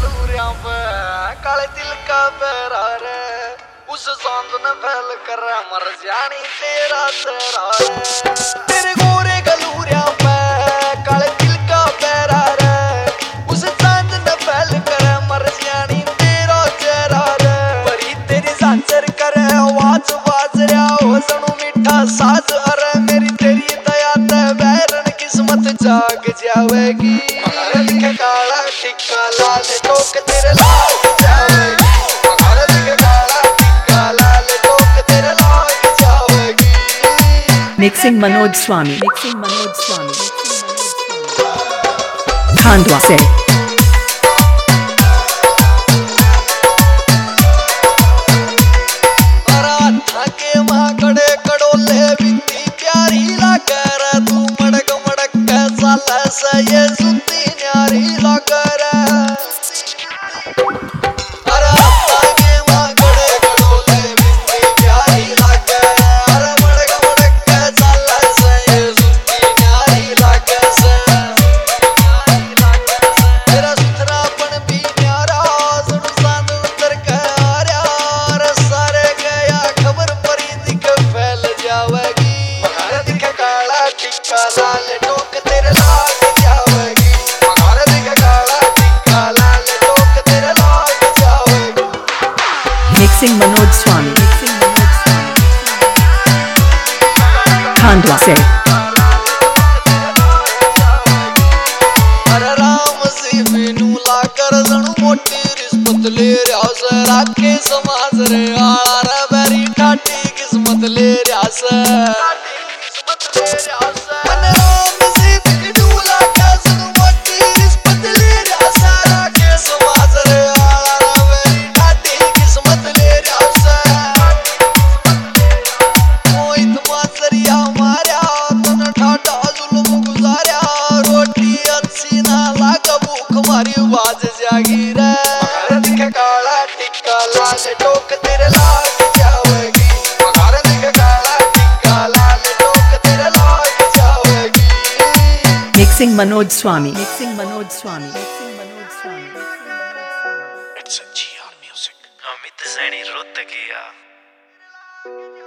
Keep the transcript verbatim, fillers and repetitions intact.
गलूरिया पे काले तिल का पैरा रे, उस सांद ने फैल कर मर जानी तेरा तेरा रे। तेरे गोरे गलूरिया पे काले तिल का पैरा रे, उस सांद ने फैल कर मर जानी तेरा तेरा रे। परी तेरी सांसर करे आवाज बाज रहा हो सनु मीठा साज, अरे मेरी तेरी दया ते बैरन किस्मत जाग जावेगी। दिखे काला टिक्का लाल टोक तेरे लाग जावेगी, दिखे काला टिक्का लाल टोक तेरे लाग जावेगी। मिक्सिंग मनोज स्वामी, मिक्सिंग मनोज स्वामी, खांडवा से। के माँ कड़े कड़ोले बिंदी प्यारी लागे रे, तू मड़क मड़क के साला से ये सुती न्यारी लागे रे। अरे के माँ कड़े कड़ोले बिंदी प्यारी लागे रे, अरे मड़क मड़क के साला से ये सुती न्यारी लागे से। तेरा सुथरापन भी न्यारा सुन सांद उतर के आ रहा, अरे सारे गया खबर परी दिख फैल जावेगी। दिखे काला टिक्का लाल टोक तेरे लाग जावेगी, दिखे काला टिक्का लाल टोक तेरे लाग जावेगी। मिक्सिंग मनोज स्वामी, मिक्सिंग मनोज स्वामी, खांडवा से। अरे राम सी बिनू लाकर जणू मोटी रिश्वत ले रहा से, राखे समाज रे आला रे बेरी ठाटी किस्मत ले रहा से। अरे राम सी बिनू लाकर जणू मोटी रिश्वत ले रहा से, राखे समाज रे आला रे बेरी ठाटी किस्मत ले रहा से। मोहित मासरिया मारया तन ठाटा जुल्म गुजारया, रोटी अच्छी ना लाग भूख मारी बाज जागी रे। दिखे काला टिक्का लाल टोक तेरे लाग जावेगी, दिखे काला टिक्का लाल टोक तेरे लाग जावेगी। Mixing Manoj Swami, mixing Manoj Swami, mixing Manoj Swami. It's a G R music. Amit Saini Rohatkiya.